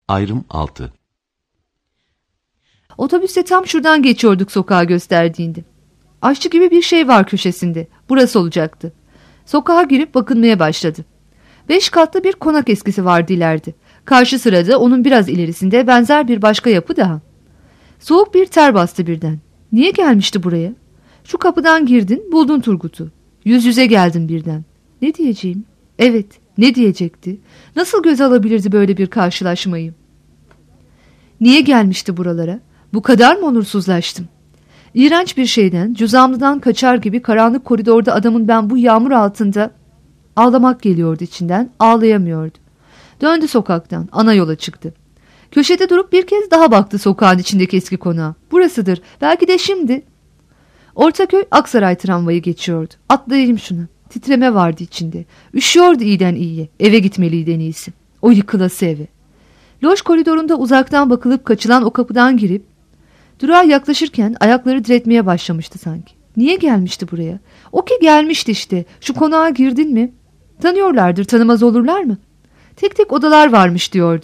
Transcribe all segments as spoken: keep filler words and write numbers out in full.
Ayrım altı. Otobüste tam şuradan geçiyorduk sokağa gösterdiğinde. Aşçı gibi bir şey var köşesinde. Burası olacaktı. Sokağa girip bakınmaya başladı. Beş katlı bir konak eskisi vardı ileride. Karşı sırada onun biraz ilerisinde benzer bir başka yapı daha. Soğuk bir ter bastı birden. Niye gelmişti buraya? Şu kapıdan girdin, buldun Turgut'u. Yüz yüze geldin birden. Ne diyeceğim? Evet, ne diyecekti? Nasıl göze alabilirdi böyle bir karşılaşmayı? Niye gelmişti buralara? Bu kadar mı onursuzlaştım? İğrenç bir şeyden, cüzamlıdan kaçar gibi karanlık koridorda adamın ben bu yağmur altında... Ağlamak geliyordu içinden, ağlayamıyordu. Döndü sokaktan, ana yola çıktı. Köşede durup bir kez daha baktı sokağın içindeki eski konağa. Burasıdır, belki de şimdi. Ortaköy Aksaray tramvayı geçiyordu. Atlayayım şuna. Titreme vardı içinde. Üşüyordu iyiden iyiye. Eve gitmeliydi en iyisi. O yıkılası eve. Loş koridorunda uzaktan bakılıp kaçılan o kapıdan girip durağa yaklaşırken ayakları diretmeye başlamıştı sanki. Niye gelmişti buraya? O ki gelmişti işte. Şu konağa girdin mi? Tanıyorlardır, tanımaz olurlar mı? Tek tek odalar varmış diyordu.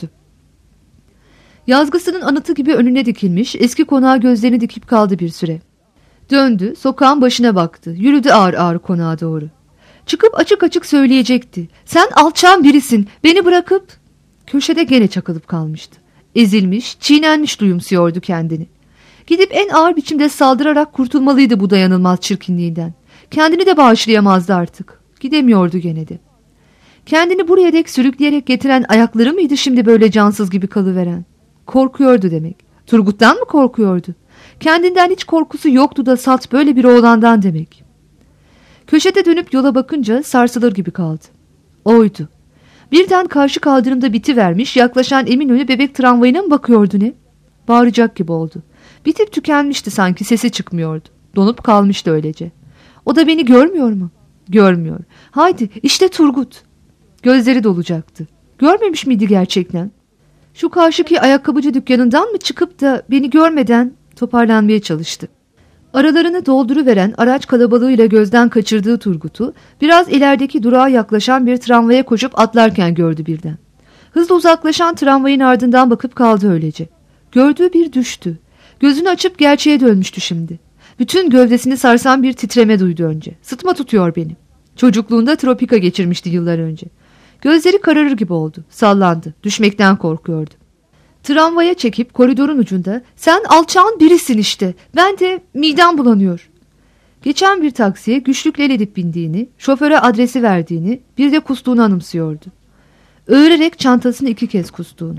Yazgısının anıtı gibi önüne dikilmiş, eski konağa gözlerini dikip kaldı bir süre. Döndü, sokağın başına baktı. Yürüdü ağır ağır konağa doğru. Çıkıp açık açık söyleyecekti. Sen alçağın birisin, beni bırakıp... Köşede gene çakılıp kalmıştı. Ezilmiş, çiğnenmiş duyumsuyordu kendini. Gidip en ağır biçimde saldırarak kurtulmalıydı bu dayanılmaz çirkinliğinden. Kendini de bağışlayamazdı artık. Gidemiyordu gene de. Kendini buraya dek sürükleyerek getiren ayakları mıydı şimdi böyle cansız gibi kalıveren? Korkuyordu demek. Turgut'tan mı korkuyordu? Kendinden hiç korkusu yoktu da salt böyle bir oğlandan demek. Köşede dönüp yola bakınca sarsılır gibi kaldı. Oydu. Birden karşı kaldırımda bitivermiş, yaklaşan Eminönü bebek tramvayına mı bakıyordu ne? Bağıracak gibi oldu. Bitip tükenmişti sanki, sesi çıkmıyordu. Donup kalmıştı öylece. O da beni görmüyor mu? Görmüyor. Haydi işte Turgut. Gözleri dolacaktı. Görmemiş miydi gerçekten? Şu karşıki ayakkabıcı dükkanından mı çıkıp da beni görmeden toparlanmaya çalıştı. Aralarını dolduruveren araç kalabalığıyla gözden kaçırdığı Turgut'u biraz ilerideki durağa yaklaşan bir tramvaya koşup atlarken gördü birden. Hızla uzaklaşan tramvayın ardından bakıp kaldı öylece. Gördüğü bir düştü. Gözünü açıp gerçeğe dönmüştü şimdi. Bütün gövdesini sarsan bir titreme duydu önce. Sıtma tutuyor beni. Çocukluğunda tropika geçirmişti yıllar önce. Gözleri kararır gibi oldu. Sallandı. Düşmekten korkuyordu. Tramvaya çekip koridorun ucunda sen alçağın birisin işte. Ben de midem bulanıyor. Geçen bir taksiye güçlükle el edip bindiğini, şoföre adresi verdiğini, bir de kustuğunu anımsıyordu. Öğürerek çantasını iki kez kustuğunu.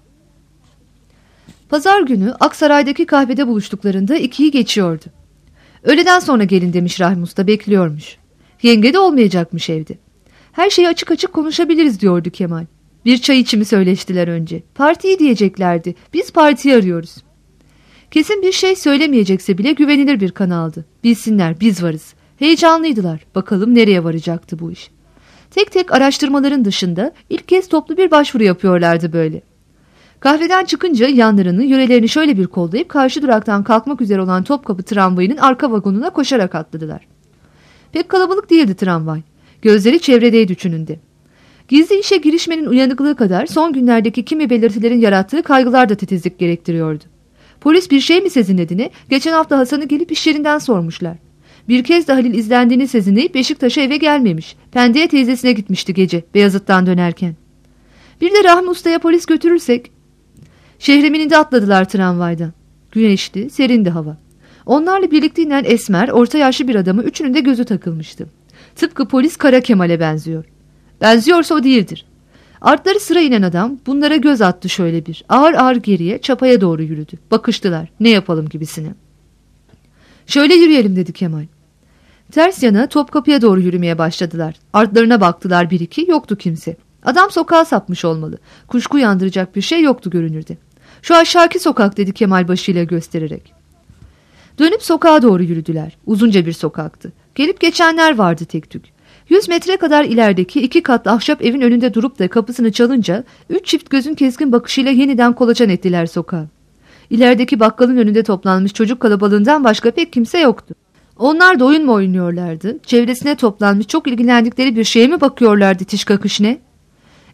Pazar günü Aksaray'daki kahvede buluştuklarında ikiyi geçiyordu. Öğleden sonra gelin demiş Rahmi Usta, bekliyormuş. Yenge de olmayacakmış evde. Her şeyi açık açık konuşabiliriz diyordu Kemal. Bir çay içimi söyleştiler önce. Partiyi diyeceklerdi. Biz partiyi arıyoruz. Kesin bir şey söylemeyecekse bile güvenilir bir kanaldı. Bilsinler biz varız. Heyecanlıydılar. Bakalım nereye varacaktı bu iş. Tek tek araştırmaların dışında ilk kez toplu bir başvuru yapıyorlardı böyle. Kahveden çıkınca yanlarını, yörelerini şöyle bir kollayıp karşı duraktan kalkmak üzere olan Topkapı tramvayının arka vagonuna koşarak atladılar. Pek kalabalık değildi tramvay. Gözleri çevredeydi üçünün de. Gizli işe girişmenin uyanıklığı kadar son günlerdeki kimi belirtilerin yarattığı kaygılar da titizlik gerektiriyordu. Polis bir şey mi sezinlediğini geçen hafta Hasan'ı gelip iş yerinden sormuşlar. Bir kez de Halil izlendiğini sezinleyip Beşiktaş'a eve gelmemiş. Pendik'e teyzesine gitmişti gece Beyazıt'tan dönerken. Bir de Rahmi Usta'ya polis götürürsek... Şehremin'inde atladılar tramvaydan. Güneşli, serindi hava. Onlarla birlikte inen esmer, orta yaşlı bir adamı üçünün de gözü takılmıştı. Tıpkı polis Kara Kemal'e benziyor. Benziyorsa o değildir. Artları sıra inen adam bunlara göz attı şöyle bir. Ağır ağır geriye, çapaya doğru yürüdü. Bakıştılar. Ne yapalım gibisine. Şöyle yürüyelim dedi Kemal. Ters yana Topkapı'ya doğru yürümeye başladılar. Artlarına baktılar bir iki, yoktu kimse. Adam sokağa sapmış olmalı. Kuşku yandıracak bir şey yoktu görünürde. Şu aşağıki sokak dedi Kemal başıyla göstererek. Dönüp sokağa doğru yürüdüler. Uzunca bir sokaktı. Gelip geçenler vardı tek tük. Yüz metre kadar ilerideki iki katlı ahşap evin önünde durup da kapısını çalınca üç çift gözün keskin bakışıyla yeniden kolaçan ettiler sokağa. İlerideki bakkalın önünde toplanmış çocuk kalabalığından başka pek kimse yoktu. Onlar da oyun mu oynuyorlardı? Çevresine toplanmış çok ilgilendikleri bir şeye mi bakıyorlardı tiş kakış ne?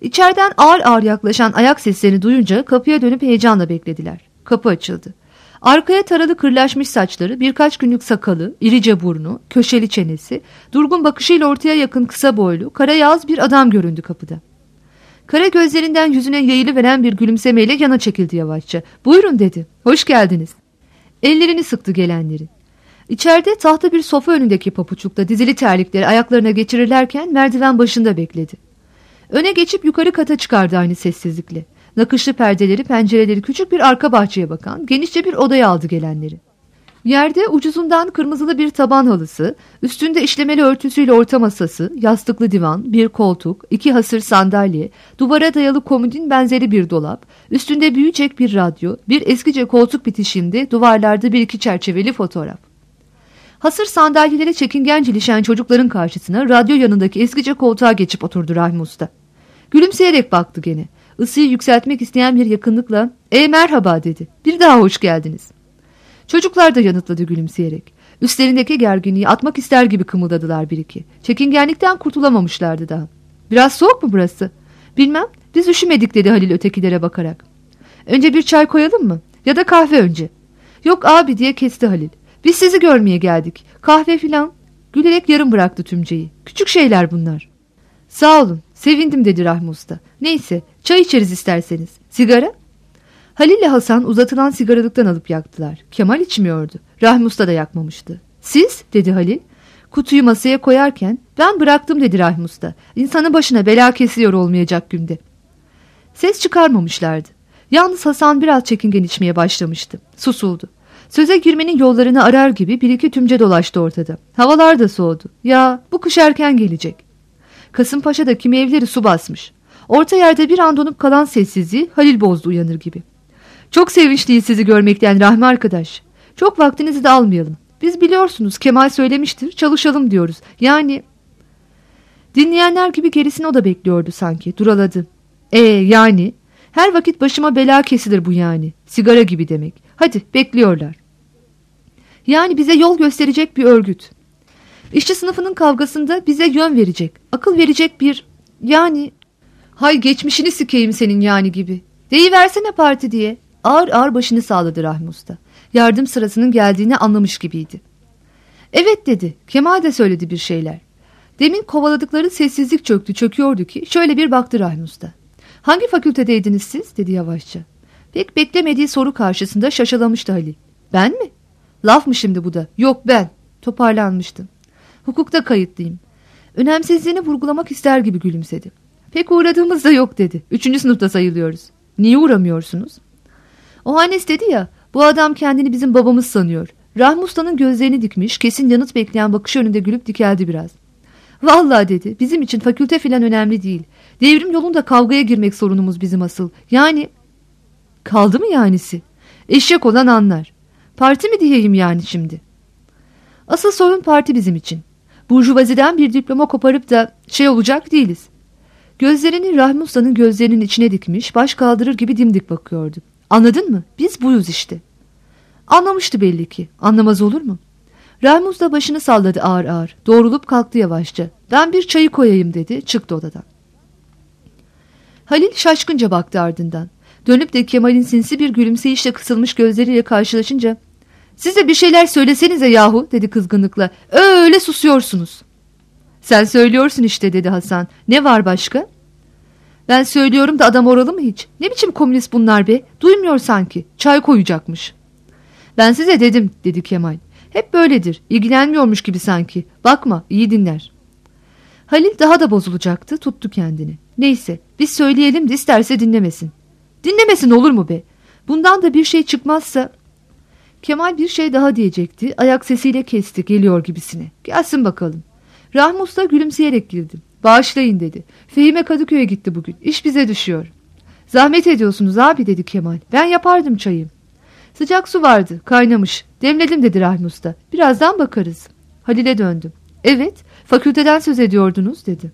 İçeriden ağır ağır yaklaşan ayak seslerini duyunca kapıya dönüp heyecanla beklediler. Kapı açıldı. Arkaya taralı kırlaşmış saçları, birkaç günlük sakalı, irice burnu, köşeli çenesi, durgun bakışıyla ortaya yakın kısa boylu, kara yağız bir adam göründü kapıda. Kara gözlerinden yüzüne yayılıveren bir gülümsemeyle yana çekildi yavaşça. "Buyurun," dedi. "Hoş geldiniz." Ellerini sıktı gelenlerin. İçeride tahta bir sofa önündeki papuçlukta dizili terlikleri ayaklarına geçirirlerken merdiven başında bekledi. Öne geçip yukarı kata çıkardı aynı sessizlikle. Nakışlı perdeleri, pencereleri küçük bir arka bahçeye bakan genişçe bir odaya aldı gelenleri. Yerde ucuzundan kırmızılı bir taban halısı, üstünde işlemeli örtüsüyle orta masası, yastıklı divan, bir koltuk, iki hasır sandalye, duvara dayalı komodin benzeri bir dolap, üstünde büyüyecek bir radyo, bir eskice koltuk bitişinde duvarlarda bir iki çerçeveli fotoğraf. Hasır sandalyelere çekingen ilişen çocukların karşısına radyo yanındaki eskice koltuğa geçip oturdu Rahmi Usta. Gülümseyerek baktı gene. Isıyı yükseltmek isteyen bir yakınlıkla "E merhaba," dedi. "Bir daha hoş geldiniz." Çocuklar da yanıtladı gülümseyerek. Üstlerindeki gerginliği atmak ister gibi kımıldadılar bir iki. Çekingenlikten kurtulamamışlardı daha. "Biraz soğuk mu burası?" "Bilmem, biz üşümedik," dedi Halil ötekilere bakarak. "Önce bir çay koyalım mı? Ya da kahve önce?" "Yok abi," diye kesti Halil. "Biz sizi görmeye geldik. Kahve filan." Gülerek yarım bıraktı tümceyi. "Küçük şeyler bunlar." "Sağ olun, sevindim," dedi Rahmi Usta. "Neyse, çay içeriz isterseniz. Sigara?" Halil ile Hasan uzatılan sigaralıktan alıp yaktılar. Kemal içmiyordu. Rahmi Usta da yakmamıştı. "Siz?" dedi Halil. Kutuyu masaya koyarken "Ben bıraktım," dedi Rahmi Usta. "İnsanın başına bela kesiyor olmayacak günde." Ses çıkarmamışlardı. Yalnız Hasan biraz çekingen içmeye başlamıştı. Susuldu. Söze girmenin yollarını arar gibi bir iki tümce dolaştı ortada. Havalar da soğudu. Ya bu kış erken gelecek. Kasımpaşa'da kimi evleri su basmış. Orta yerde bir an donup kalan sessizliği Halil bozdu uyanır gibi. "Çok sevinçliyiz sizi görmekten Rahmi arkadaş. Çok vaktinizi de almayalım. Biz biliyorsunuz Kemal söylemiştir, çalışalım diyoruz. Yani..." Dinleyenler gibi gerisini o da bekliyordu sanki. Duraladı. "Ee yani? Her vakit başıma bela kesilir bu yani. Sigara gibi demek. Hadi bekliyorlar." "Yani bize yol gösterecek bir örgüt. İşçi sınıfının kavgasında bize yön verecek, akıl verecek bir... Yani... Hay geçmişini sikeyim senin yani gibi. Deyiversene parti," diye. Ağır ağır başını sağladı Rahmi Usta. Yardım sırasının geldiğini anlamış gibiydi. "Evet," dedi. Kemal de söyledi bir şeyler. Demin kovaladıkları sessizlik çöktü çöküyordu ki şöyle bir baktı Rahmi Usta. "Hangi fakültedeydiniz siz?" dedi yavaşça. Pek beklemediği soru karşısında şaşalamıştı Halil. "Ben mi? Laf mı şimdi bu da?" "Yok ben." Toparlanmıştım. "Hukukta kayıtlıyım." Önemsizliğini vurgulamak ister gibi gülümsedi. "Pek uğradığımız da yok," dedi. "Üçüncü sınıfta sayılıyoruz." "Niye uğramıyorsunuz?" O Hannes dedi ya, bu adam kendini bizim babamız sanıyor. Rahmi Usta'nın gözlerini dikmiş, kesin yanıt bekleyen bakışı önünde gülüp dikeldi biraz. "Vallahi," dedi, "bizim için fakülte filan önemli değil. Devrim yolunda kavgaya girmek sorunumuz bizim asıl. Yani..." "Kaldı mı yanisi?" "Eşek olan anlar. Parti mi diyeyim yani şimdi?" "Asıl sorun parti bizim için. Burjuvaziden bir diploma koparıp da şey olacak değiliz." Gözlerini Rahmi Usta'nın gözlerinin içine dikmiş, baş kaldırır gibi dimdik bakıyordu. "Anladın mı? Biz buyuz işte." Anlamıştı belli ki. Anlamaz olur mu? Rahmi Usta başını salladı ağır ağır. Doğrulup kalktı yavaşça. "Ben bir çayı koyayım," dedi. Çıktı odadan. Halil şaşkınca baktı ardından. Dönüp de Kemal'in sinsi bir gülümseyişle kısılmış gözleriyle karşılaşınca "Siz de bir şeyler söylesenize yahu," dedi kızgınlıkla. "Öyle susuyorsunuz." "Sen söylüyorsun işte," dedi Hasan. "Ne var başka?" "Ben söylüyorum da adam oralı mı hiç? Ne biçim komünist bunlar be? Duymuyor sanki. Çay koyacakmış." "Ben size dedim," dedi Kemal. "Hep böyledir. İlgilenmiyormuş gibi sanki. Bakma, iyi dinler." Halil daha da bozulacaktı. Tuttu kendini. "Neyse, biz söyleyelim de isterse dinlemesin." "Dinlemesin olur mu be? Bundan da bir şey çıkmazsa..." Kemal bir şey daha diyecekti. Ayak sesiyle kesti, geliyor gibisine. "Gelsin bakalım." Rahmi Usta gülümseyerek girdi. "Bağışlayın," dedi. "Fehime Kadıköy'e gitti bugün. İş bize düşüyor." "Zahmet ediyorsunuz abi," dedi Kemal. "Ben yapardım çayı." "Sıcak su vardı, kaynamış. Demledim," dedi Rahmi Usta. "Birazdan bakarız." Halil'e döndü. "Evet, fakülteden söz ediyordunuz," dedi.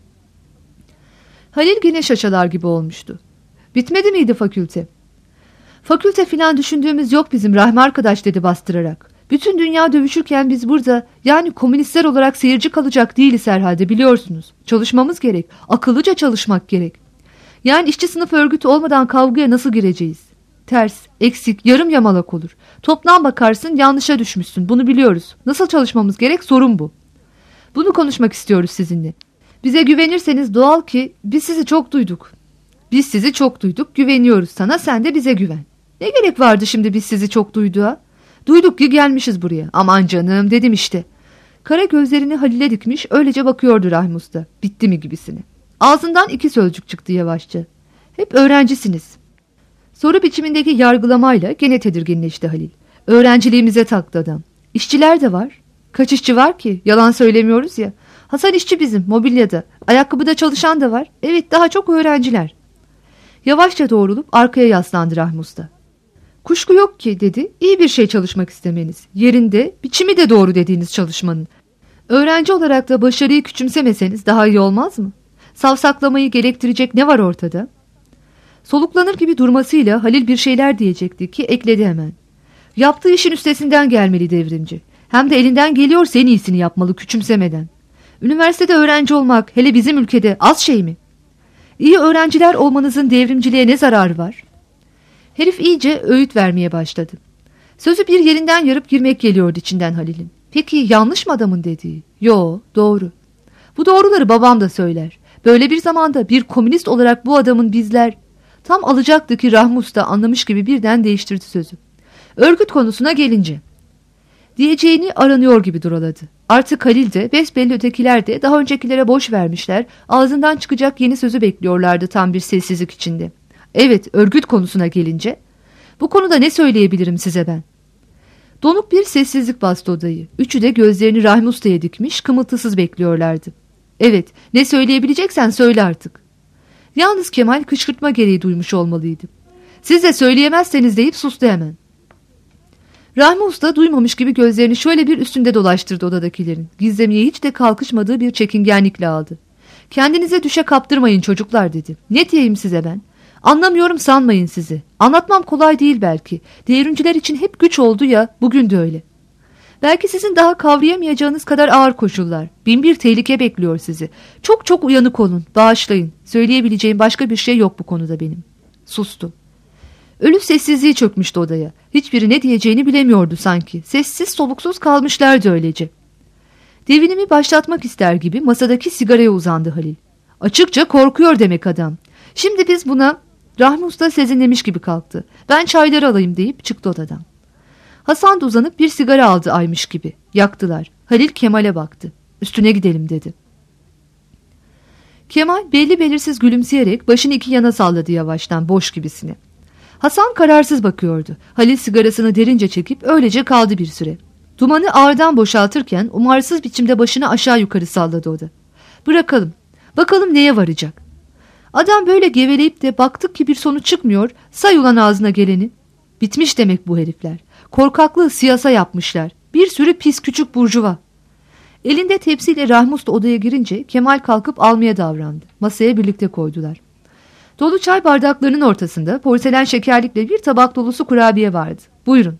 Halil yine şaşalar gibi olmuştu. "Bitmedi miydi fakülte?" "Fakülte filan düşündüğümüz yok bizim Rahmi arkadaş," dedi bastırarak. "Bütün dünya dövüşürken biz burada, yani komünistler olarak seyirci kalacak değiliz herhalde, biliyorsunuz. Çalışmamız gerek, akıllıca çalışmak gerek. Yani işçi sınıf örgütü olmadan kavgaya nasıl gireceğiz? Ters, eksik, yarım yamalak olur. Toplam bakarsın yanlışa düşmüşsün. Bunu biliyoruz. Nasıl çalışmamız gerek, sorun bu. Bunu konuşmak istiyoruz sizinle. Bize güvenirseniz doğal ki biz sizi çok duyduk. Biz sizi çok duyduk, güveniyoruz sana, sen de bize güven. Ne gerek vardı şimdi biz sizi çok duyduğuna? Duyduk ki gelmişiz buraya. Aman canım dedim işte. Kara gözlerini Halil'e dikmiş, öylece bakıyordu Rahmi Usta. Bitti mi gibisini. Ağzından iki sözcük çıktı yavaşça. Hep öğrencisiniz. Soru biçimindeki yargılamayla gene tedirginleşti Halil. Öğrenciliğimize taktı adam. İşçiler de var. Kaç işçi var ki? Yalan söylemiyoruz ya. Hasan işçi bizim, mobilyada. Ayakkabıda çalışan da var. Evet, daha çok öğrenciler. Yavaşça doğrulup arkaya yaslandı Rahmi Usta. Kuşku yok ki dedi. İyi bir şey çalışmak istemeniz. Yerinde, biçimi de doğru dediğiniz çalışmanın. Öğrenci olarak da başarıyı küçümsemeseniz daha iyi olmaz mı? Savsaklamayı gerektirecek ne var ortada? Soluklanır gibi durmasıyla Halil bir şeyler diyecekti ki ekledi hemen. Yaptığı işin üstesinden gelmeli devrimci. Hem de elinden geliyorsa en iyisini yapmalı küçümsemeden. Üniversitede öğrenci olmak hele bizim ülkede az şey mi? İyi öğrenciler olmanızın devrimciliğe ne zararı var? Herif iyice öğüt vermeye başladı. Sözü bir yerinden yarıp girmek geliyordu içinden Halil'in. Peki yanlış mı adamın dediği? Yo, doğru. Bu doğruları babam da söyler. Böyle bir zamanda bir komünist olarak bu adamın bizler... Tam alacaktı ki Rahmi Usta anlamış gibi birden değiştirdi sözü. Örgüt konusuna gelince... Diyeceğini aranıyor gibi duraladı. Artık Halil de, besbelli ötekiler de daha öncekilere boş vermişler, ağzından çıkacak yeni sözü bekliyorlardı tam bir sessizlik içinde. Evet, örgüt konusuna gelince... Bu konuda ne söyleyebilirim size ben? Donuk bir sessizlik bastı odayı. Üçü de gözlerini Rahmi Usta'ya dikmiş, kımıltısız bekliyorlardı. Evet, ne söyleyebileceksen söyle artık. Yalnız Kemal kışkırtma gereği duymuş olmalıydı. Siz de söyleyemezseniz deyip sustu hemen. Rahmi Usta duymamış gibi gözlerini şöyle bir üstünde dolaştırdı odadakilerin. Gizlemeye hiç de kalkışmadığı bir çekingenlikle aldı. Kendinize düşe kaptırmayın çocuklar dedi. Ne diyeyim size ben? Anlamıyorum sanmayın sizi. Anlatmam kolay değil belki. Devrimciler için hep güç oldu ya, bugün de öyle. Belki sizin daha kavrayamayacağınız kadar ağır koşullar. Bin bir tehlike bekliyor sizi. Çok çok uyanık olun, bağışlayın. Söyleyebileceğim başka bir şey yok bu konuda benim. Sustu. Ölü sessizliği çökmüştü odaya. Hiçbiri ne diyeceğini bilemiyordu sanki. Sessiz soluksuz kalmışlardı öylece. Devinimi başlatmak ister gibi masadaki sigaraya uzandı Halil. Açıkça korkuyor demek adam. Şimdi biz buna... Rahmi Usta sezinlemiş gibi kalktı. Ben çayları alayım deyip çıktı odadan. Hasan da uzanıp bir sigara aldı aymış gibi. Yaktılar. Halil Kemal'e baktı. Üstüne gidelim dedi. Kemal belli belirsiz gülümseyerek başını iki yana salladı yavaştan, boş gibisine. Hasan kararsız bakıyordu. Halil sigarasını derince çekip öylece kaldı bir süre. Dumanı ağırdan boşaltırken umarsız biçimde başını aşağı yukarı salladı o da. Bırakalım. Bakalım neye varacak. Adam böyle geveleyip de baktık ki bir sonuç çıkmıyor. Say ulan ağzına geleni. Bitmiş demek bu herifler. Korkaklığı siyasa yapmışlar. Bir sürü pis küçük burjuva. Elinde tepsiyle Rahmi Usta odaya girince Kemal kalkıp almaya davrandı. Masaya birlikte koydular. Dolu çay bardaklarının ortasında porselen şekerlikle bir tabak dolusu kurabiye vardı. Buyurun.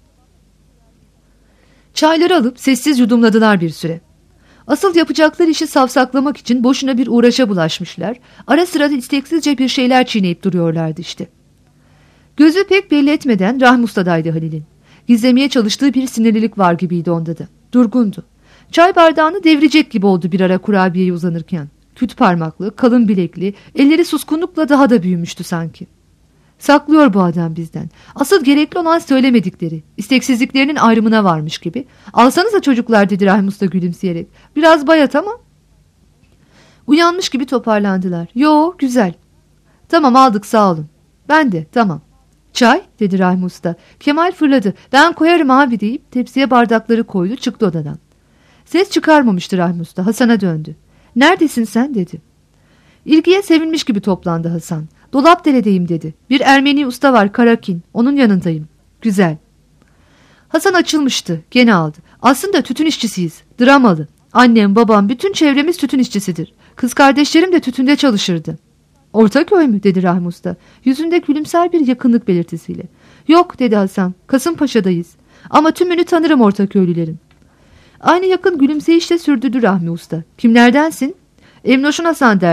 Çayları alıp sessiz yudumladılar bir süre. Asıl yapacakları işi savsaklamak için boşuna bir uğraşa bulaşmışlar. Ara sırada isteksizce bir şeyler çiğneyip duruyorlardı işte. Gözü pek belli etmeden Rahmi Usta'daydı Halil'in. Gizlemeye çalıştığı bir sinirlilik var gibiydi onda da. Durgundu. Çay bardağını devirecek gibi oldu bir ara kurabiyeye uzanırken. Küt parmaklı, kalın bilekli, elleri suskunlukla daha da büyümüştü sanki. Saklıyor bu adam bizden. Asıl gerekli olan söylemedikleri, isteksizliklerinin ayrımına varmış gibi. Alsanıza çocuklar dedi Rahmi Usta gülümseyerek. Biraz bayat ama. Uyanmış gibi toparlandılar. Yo, güzel. Tamam aldık sağ olun. Ben de tamam. Çay dedi Rahmi Usta. Kemal fırladı. Ben koyarım abi deyip tepsiye bardakları koydu, çıktı odadan. Ses çıkarmamıştı Rahmi Usta. Hasan'a döndü. Neredesin sen dedi. İlgiye sevinmiş gibi toplandı Hasan. Dolapdere'deyim dedi. Bir Ermeni usta var Karakin. Onun yanındayım. Güzel. Hasan açılmıştı. Gene aldı. Aslında tütün işçisiyiz. Dramalı. Annem, babam, bütün çevremiz tütün işçisidir. Kız kardeşlerim de tütünde çalışırdı. Ortaköy mü dedi Rahmi Usta. Yüzünde gülümser bir yakınlık belirtisiyle. Yok dedi Hasan. Kasımpaşa'dayız. Ama tümünü tanırım Ortaköylülerin. Aynı yakın gülümseyişle sürdürdü Rahmi Usta. Kimlerdensin? Emnoş'un Hasan derler.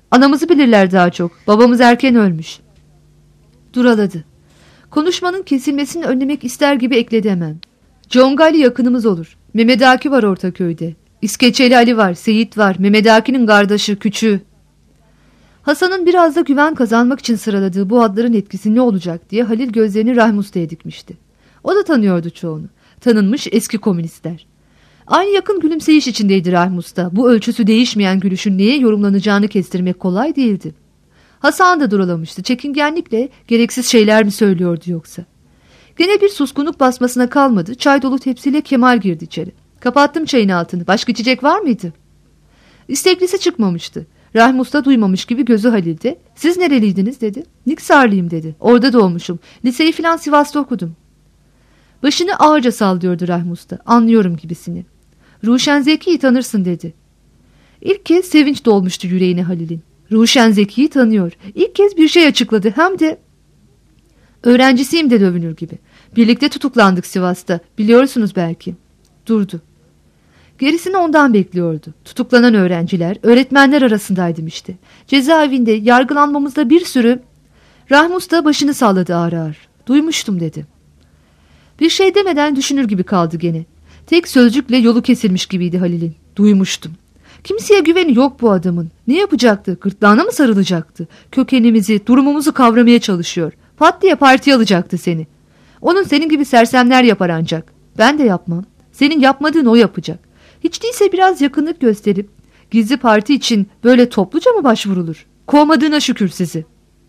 Anamızı bilirler daha çok. Babamız erken ölmüş. Duraladı. Konuşmanın kesilmesini önlemek ister gibi ekledi hemen. Congali yakınımız olur. Mehmet Akif var Ortaköy'de. İskeçeli Ali var, Seyit var, Mehmet Akif'in kardeşi, küçüğü. Hasan'ın biraz da güven kazanmak için sıraladığı bu adların etkisi ne olacak diye Halil gözlerini Rahmi Usta'ya dikmişti. O da tanıyordu çoğunu. Tanınmış eski komünistler. Aynı yakın gülümseyiş içindeydi Rahmi Usta. Bu ölçüsü değişmeyen gülüşün neye yorumlanacağını kestirmek kolay değildi. Hasan da durulamıştı. Çekingenlikle gereksiz şeyler mi söylüyordu yoksa? Gene bir suskunluk basmasına kalmadı. Çay dolu tepsiyle Kemal girdi içeri. Kapattım çayın altını. Başka içecek var mıydı? İsteklisi çıkmamıştı. Rahmi Usta duymamış gibi gözü Halil'de. Siz nereliydiniz dedi. Niksarlıyım dedi. Orada doğmuşum. Liseyi filan Sivas'ta okudum. Başını ağırca sallıyordu Rahmi Usta. Anlıyorum gibisini. Ruşen Zeki'yi tanırsın dedi. İlk kez sevinç dolmuştu yüreğine Halil'in. Ruşen Zeki'yi tanıyor. İlk kez bir şey açıkladı. Hem de öğrencisiyim dedi övünür gibi. Birlikte tutuklandık Sivas'ta. Biliyorsunuz belki. Durdu. Gerisini ondan bekliyordu. Tutuklanan öğrenciler, öğretmenler arasındaydım işte. Cezaevinde yargılanmamızda bir sürü... Rahmi Usta başını salladı ağır ağır. Duymuştum dedi. Bir şey demeden düşünür gibi kaldı gene. Tek sözcükle yolu kesilmiş gibiydi Halil'in. Duymuştum. Kimseye güveni yok bu adamın. Ne yapacaktı? Gırtlağına mı sarılacaktı? Kökenimizi, durumumuzu kavramaya çalışıyor. Pat diye partiye alacaktı seni. Onun senin gibi sersemler yapar ancak. Ben de yapmam. Senin yapmadığın o yapacak. Hiç değilse biraz yakınlık gösterip gizli parti için böyle topluca mı başvurulur? Kovmadığına şükür sizi.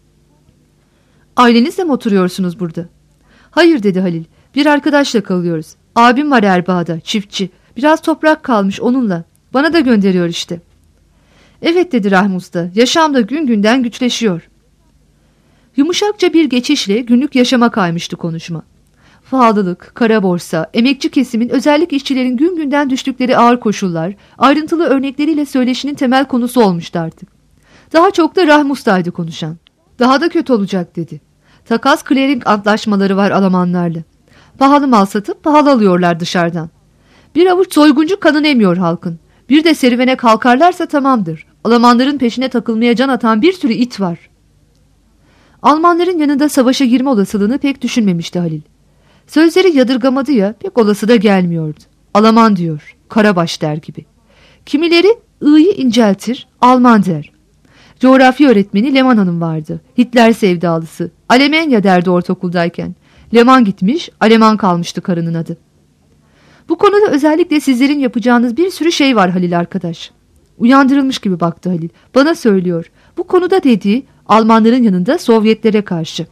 Ailenizle mi oturuyorsunuz burada? Hayır dedi Halil. Bir arkadaşla kalıyoruz. Abim var Erbaa'da, çiftçi. Biraz toprak kalmış onunla. Bana da gönderiyor işte. Evet dedi Rahmi Usta. Yaşam da gün günden güçleşiyor. Yumuşakça bir geçişle günlük yaşama kaymıştı konuşma. Pahalılık, kara borsa, emekçi kesimin, özellikle işçilerin gün günden düştükleri ağır koşullar, ayrıntılı örnekleriyle söyleşinin temel konusu olmuştu artık. Daha çok da Rahmi Usta'ydı konuşan. Daha da kötü olacak dedi. Takas clearing antlaşmaları var Almanlarla. Pahalı mal satıp pahalı alıyorlar dışarıdan. Bir avuç soyguncu kanını emiyor halkın. Bir de serüvene kalkarlarsa tamamdır. Almanların peşine takılmaya can atan bir sürü it var. Almanların yanında savaşa girme olasılığını pek düşünmemişti Halil. Sözleri yadırgamadı ya, pek olası da gelmiyordu. Alman diyor, karabaş der gibi. Kimileri ı'yı inceltir, Alman der. Coğrafya öğretmeni Leman Hanım vardı. Hitler sevdalısı. Alemanya derdi ortaokuldayken. Leman gitmiş, Aleman kalmıştı karının adı. Bu konuda özellikle sizlerin yapacağınız bir sürü şey var Halil arkadaş. Uyandırılmış gibi baktı Halil. Bana söylüyor. Bu konuda dediği Almanların yanında Sovyetlere karşı.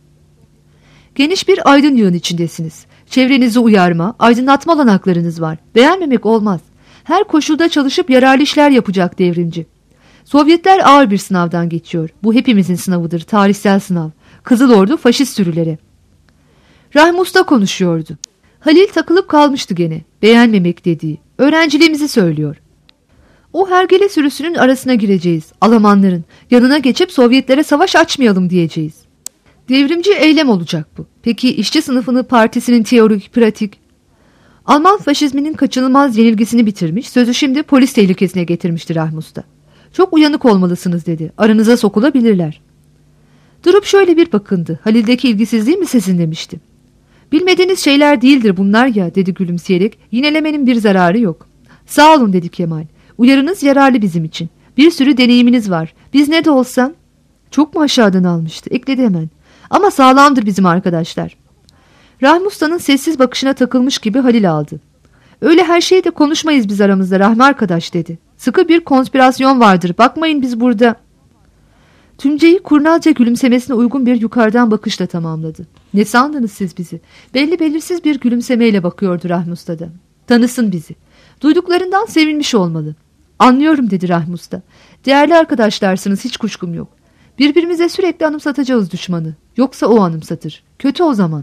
Geniş bir aydın yığın içindesiniz. Çevrenizi uyarma, aydınlatma olanaklarınız var. Beğenmemek olmaz. Her koşulda çalışıp yararlı işler yapacak devrimci. Sovyetler ağır bir sınavdan geçiyor. Bu hepimizin sınavıdır, tarihsel sınav. Kızıl Ordu faşist sürülere. Rahmi Usta konuşuyordu. Halil takılıp kalmıştı gene. Beğenmemek dediği. Öğrenciliğimizi söylüyor. O hergele sürüsünün arasına gireceğiz. Almanların yanına geçip Sovyetlere savaş açmayalım diyeceğiz. Devrimci eylem olacak bu. Peki işçi sınıfını partisinin teorik, pratik? Alman faşizminin kaçınılmaz yenilgisini bitirmiş, sözü şimdi polis tehlikesine getirmiştir Rahmi Usta. Çok uyanık olmalısınız dedi. Aranıza sokulabilirler. Durup şöyle bir bakındı. Halil'deki ilgisizliği mi sezinlemişti? Bilmediğiniz şeyler değildir bunlar ya dedi gülümseyerek. Yinelemenin bir zararı yok. Sağ olun dedi Kemal. Uyarınız yararlı bizim için. Bir sürü deneyiminiz var. Biz ne de olsa... Çok mu aşağıdan almıştı? Ekledi hemen. Ama sağlamdır bizim arkadaşlar. Rahmi Usta'nın sessiz bakışına takılmış gibi Halil aldı. Öyle her şeyi de konuşmayız biz aramızda Rahmi arkadaş dedi. Sıkı bir konspirasyon vardır. Bakmayın biz burada... Tümceyi kurnazca gülümsemesine uygun bir yukarıdan bakışla tamamladı. Ne sandınız siz bizi? Belli belirsiz bir gülümsemeyle bakıyordu Rahmi Usta da. Tanısın bizi. Duyduklarından sevinmiş olmalı. Anlıyorum dedi Rahmi Usta. Değerli arkadaşlarsınız hiç kuşkum yok. Birbirimize sürekli anımsatacağız düşmanı. Yoksa o anımsatır. Kötü o zaman.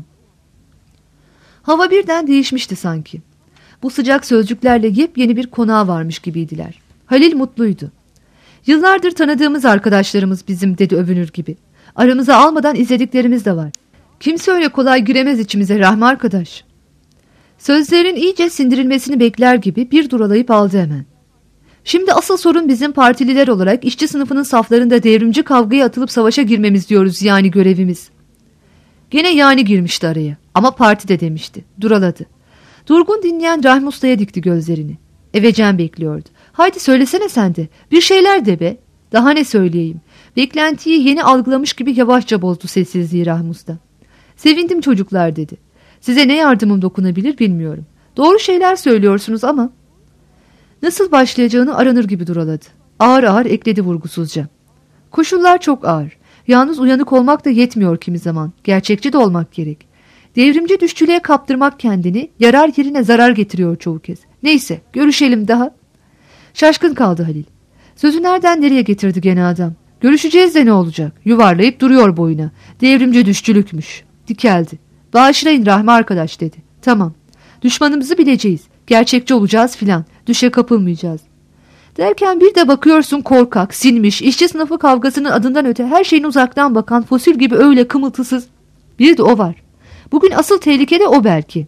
Hava birden değişmişti sanki. Bu sıcak sözcüklerle yepyeni bir konağa varmış gibiydiler. Halil mutluydu. Yıllardır tanıdığımız arkadaşlarımız bizim dedi övünür gibi. Aramıza almadan izlediklerimiz de var. Kimse öyle kolay giremez içimize Rahmi arkadaş. Sözlerin iyice sindirilmesini bekler gibi bir duralayıp aldı hemen. Şimdi asıl sorun bizim partililer olarak işçi sınıfının saflarında devrimci kavgaya atılıp savaşa girmemiz diyoruz, yani görevimiz. Gene yani girmişti araya ama parti de demişti. Duraladı. Durgun dinleyen Rahmi Usta'ya dikti gözlerini. Evecen bekliyordu. Haydi söylesene sen de. Bir şeyler de be. Daha ne söyleyeyim? Beklentiyi yeni algılamış gibi yavaşça bozdu sessizliği Rahmi Usta. Sevindim çocuklar dedi. Size ne yardımım dokunabilir bilmiyorum. Doğru şeyler söylüyorsunuz ama... Nasıl başlayacağını aranır gibi duraladı. Ağır ağır ekledi vurgusuzca. Koşullar çok ağır. Yalnız uyanık olmak da yetmiyor kimi zaman. Gerçekçi de olmak gerek. Devrimci düşçülüğe kaptırmak kendini yarar yerine zarar getiriyor çoğu kez. Neyse, görüşelim daha. Şaşkın kaldı Halil. Sözü nereden nereye getirdi gene adam? Görüşeceğiz de ne olacak? Yuvarlayıp duruyor boyuna. Devrimci düşçülükmüş. Dikeldi. Bağışlayın Rahmi arkadaş dedi. Tamam. Düşmanımızı bileceğiz. Gerçekçi olacağız filan. Düşe kapılmayacağız. Derken bir de bakıyorsun korkak, sinmiş, işçi sınıfı kavgasının adından öte her şeyin uzaktan bakan fosil gibi öyle kımıltısız. Bir de o var. Bugün asıl tehlike de o belki.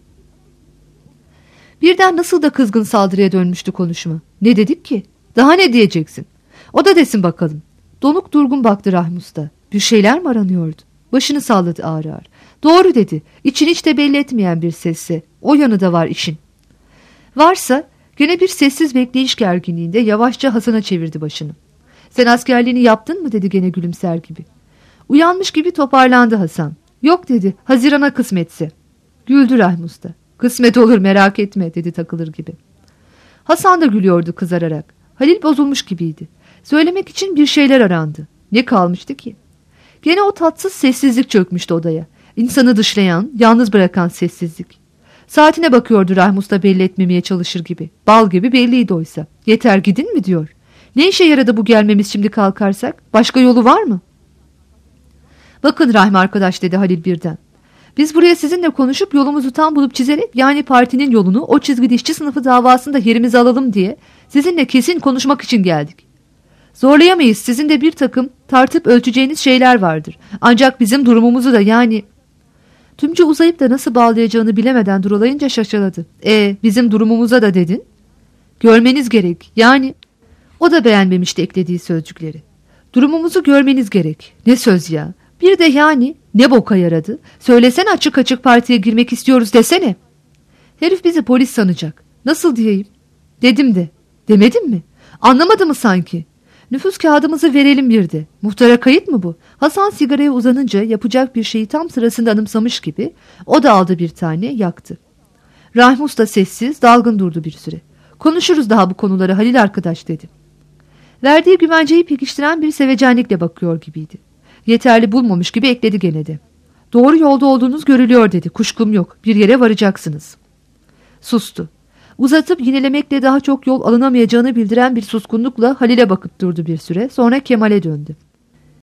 Birden nasıl da kızgın saldırıya dönmüştü konuşma. Ne dedik ki? Daha ne diyeceksin? O da desin bakalım. Donuk durgun baktı Rahmi Usta. Bir şeyler mi aranıyordu? Başını salladı ağır ağır. Doğru dedi. İçini hiç de belli etmeyen bir sesse. O yanı da var işin. Varsa gene bir sessiz bekleyiş gerginliğinde yavaşça Hasan'a çevirdi başını. Sen askerliğini yaptın mı dedi gene gülümser gibi. Uyanmış gibi toparlandı Hasan. Yok dedi, Haziran'a kısmetse. Güldü Rahmi Usta. Kısmet olur merak etme dedi takılır gibi. Hasan da gülüyordu kızararak. Halil bozulmuş gibiydi. Söylemek için bir şeyler arandı. Ne kalmıştı ki? Gene o tatsız sessizlik çökmüştü odaya. İnsanı dışlayan, yalnız bırakan sessizlik. Saatine bakıyordu Rahmi Usta belli etmemeye çalışır gibi. Bal gibi belliydi oysa. Yeter gidin mi diyor. Ne işe yaradı bu gelmemiz şimdi kalkarsak? Başka yolu var mı? Bakın Rahmi arkadaş dedi Halil birden. Biz buraya sizinle konuşup yolumuzu tam bulup çizerek yani partinin yolunu o çizgide işçi sınıfı davasında yerimize alalım diye sizinle kesin konuşmak için geldik. Zorlayamayız, sizin de bir takım tartıp ölçeceğiniz şeyler vardır. Ancak bizim durumumuzu da yani... Tümcü uzayıp da nasıl bağlayacağını bilemeden duralayınca şaşaladı. E bizim durumumuza da dedin. Görmeniz gerek yani. O da beğenmemişti eklediği sözcükleri. Durumumuzu görmeniz gerek. Ne söz ya. Bir de yani ne boka yaradı. Söylesene açık açık partiye girmek istiyoruz desene. Herif bizi polis sanacak. Nasıl diyeyim? Dedim de. Demedim mi? Anlamadı mı sanki? Nüfus kağıdımızı verelim bir de. Muhtara kayıt mı bu? Hasan sigaraya uzanınca yapacak bir şeyi tam sırasında anımsamış gibi o da aldı bir tane yaktı. Rahmi Usta sessiz dalgın durdu bir süre. Konuşuruz daha bu konuları Halil arkadaş dedi. Verdiği güvenceyi pekiştiren bir sevecenlikle bakıyor gibiydi. Yeterli bulmamış gibi ekledi gene de. Doğru yolda olduğunuz görülüyor dedi. Kuşkum yok. Bir yere varacaksınız. Sustu. Uzatıp yinelemekle daha çok yol alınamayacağını bildiren bir suskunlukla Halil'e bakıp durdu bir süre. Sonra Kemal'e döndü.